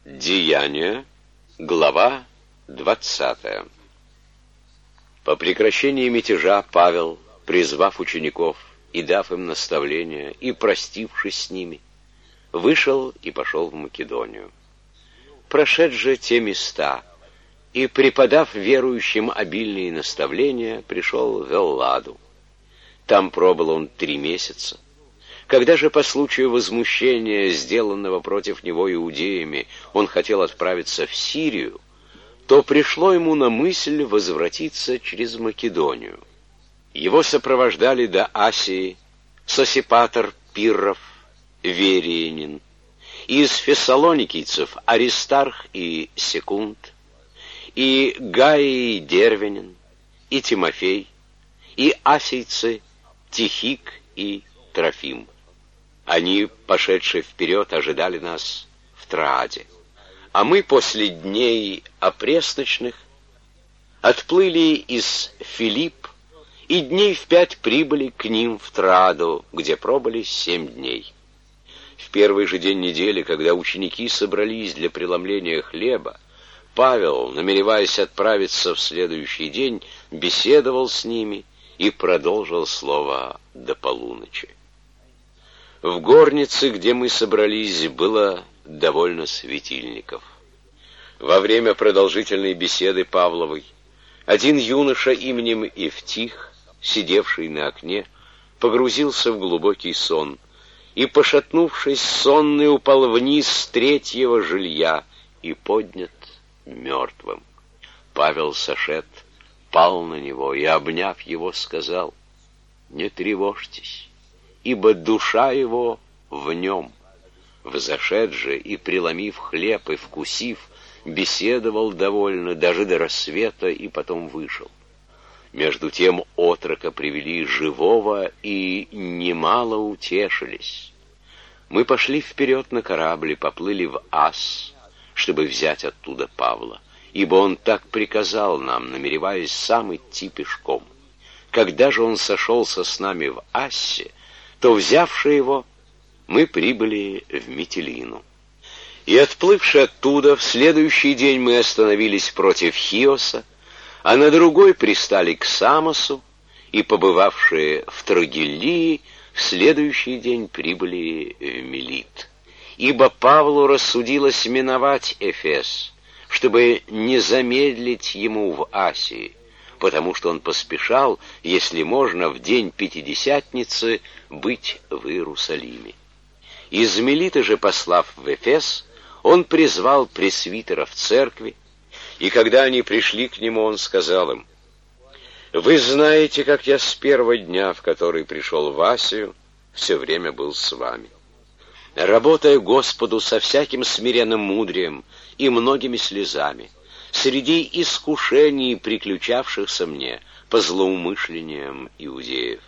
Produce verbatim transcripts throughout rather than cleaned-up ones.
Деяния, глава двадцатая. По прекращении мятежа Павел, призвав учеников и дав им наставления, и простившись с ними, вышел и пошел в Македонию. Прошед же те места и преподав верующим обильные наставления, пришел в Элладу. Там пробыл он три месяца. Когда же по случаю возмущения, сделанного против него иудеями, он хотел отправиться в Сирию, то пришло ему на мысль возвратиться через Македонию. Его сопровождали до Асии Сосипатр Пирров, Вериянин, и из фессалоникийцев Аристарх и Секунд, и Гаий Дервенин, и Тимофей, и асийцы Тихик и Трофим. Они, пошедшие вперед, ожидали нас в Трааде. А мы после дней опресночных отплыли из Филипп и дней в пять прибыли к ним в Трааду, где пробыли семь дней. В первый же день недели, когда ученики собрались для преломления хлеба, Павел, намереваясь отправиться в следующий день, беседовал с ними и продолжил слово до полуночи. В горнице, где мы собрались, было довольно светильников. Во время продолжительной беседы Павловой один юноша именем Евтих, сидевший на окне, погрузился в глубокий сон и, пошатнувшись, сонный упал вниз с третьего жилья и поднят мертвым. Павел сошед, пал на него и, обняв его, сказал: «Не тревожьтесь, ибо душа его в нем». Взошед же и, преломив хлеб и вкусив, беседовал довольно даже до рассвета и потом вышел. Между тем отрока привели живого и немало утешились. Мы пошли вперед на корабль и поплыли в Ас, чтобы взять оттуда Павла, ибо он так приказал нам, намереваясь сам идти пешком. Когда же он сошелся с нами в Ассе, то, взявши его, мы прибыли в Митилину. И, отплывши оттуда, в следующий день мы остановились против Хиоса, а на другой пристали к Самосу, и, побывавшие в Трогилии, в следующий день прибыли в Милит. Ибо Павлу рассудилось миновать Эфес, чтобы не замедлить ему в Асии, потому что он поспешал, если можно, в день Пятидесятницы быть в Иерусалиме. Из Милита же, послав в Эфес, он призвал пресвитеров церкви, и когда они пришли к нему, он сказал им: «Вы знаете, как я с первого дня, в который пришел в Асию, все время был с вами, работая Господу со всяким смиренным мудрием и многими слезами, среди искушений, приключавшихся мне по злоумышлениям иудеев.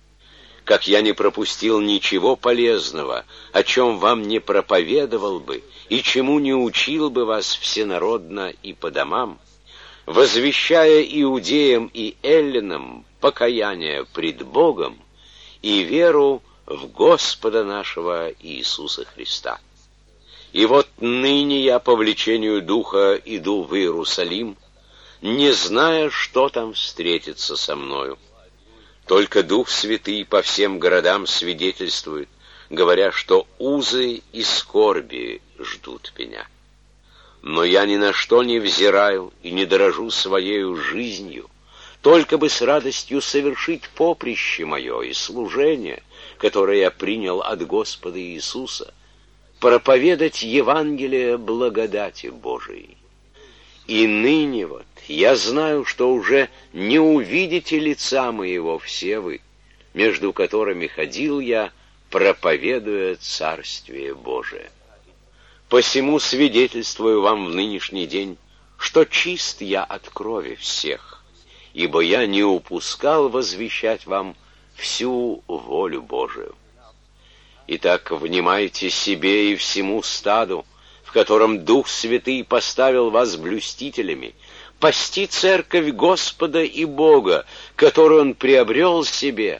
Как я не пропустил ничего полезного, о чем вам не проповедовал бы и чему не учил бы вас всенародно и по домам, возвещая иудеям и эллинам покаяние пред Богом и веру в Господа нашего Иисуса Христа. И вот ныне я по влечению Духа иду в Иерусалим, не зная, что там встретится со мною. Только Дух Святый по всем городам свидетельствует, говоря, что узы и скорби ждут меня. Но я ни на что не взираю и не дорожу своею жизнью, только бы с радостью совершить поприще мое и служение, которое я принял от Господа Иисуса, проповедать Евангелие благодати Божией. И ныне вот я знаю, что уже не увидите лица моего все вы, между которыми ходил я, проповедуя Царствие Божие. Посему свидетельствую вам в нынешний день, что чист я от крови всех, ибо я не упускал возвещать вам всю волю Божию. Итак, внимайте себе и всему стаду, в котором Дух Святый поставил вас блюстителями, пасти церковь Господа и Бога, которую Он приобрел себе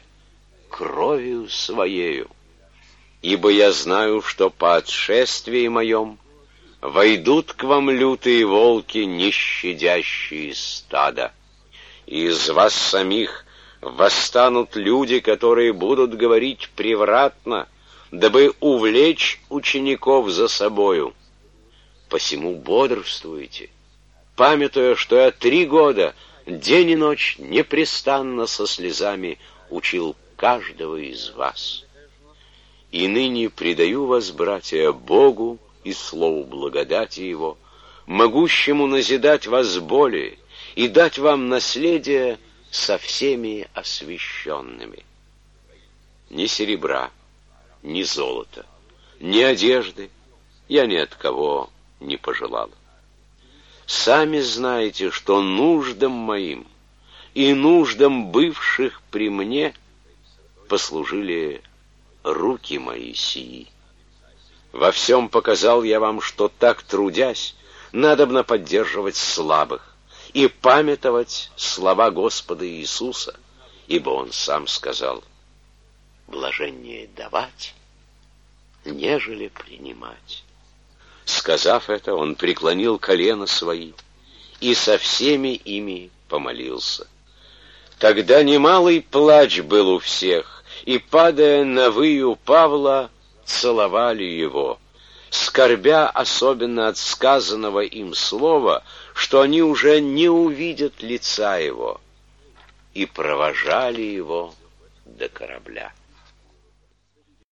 кровью Своею. Ибо я знаю, что по отшествии моем войдут к вам лютые волки, не щадящие стада. И из вас самих восстанут люди, которые будут говорить превратно, дабы увлечь учеников за собою. Посему бодрствуйте, памятуя, что я три года, день и ночь, непрестанно со слезами учил каждого из вас. И ныне предаю вас, братья, Богу и слову благодати Его, могущему назидать вас более и дать вам наследие со всеми освященными. Ни серебра, ни золота, ни одежды я ни от кого не пожелал. Сами знаете, что нуждам моим и нуждам бывших при мне послужили руки мои сии. Во всем показал я вам, что так трудясь, надобно поддерживать слабых и памятовать слова Господа Иисуса, ибо Он сам сказал: блаженнее давать, нежели принимать. Сказав это, Он преклонил колено свои и со всеми ими помолился. Тогда немалый плач был у всех, и, падая на выю Павла, целовали его, скорбя особенно от сказанного им слова, что они уже не увидят лица его, и провожали его до корабля.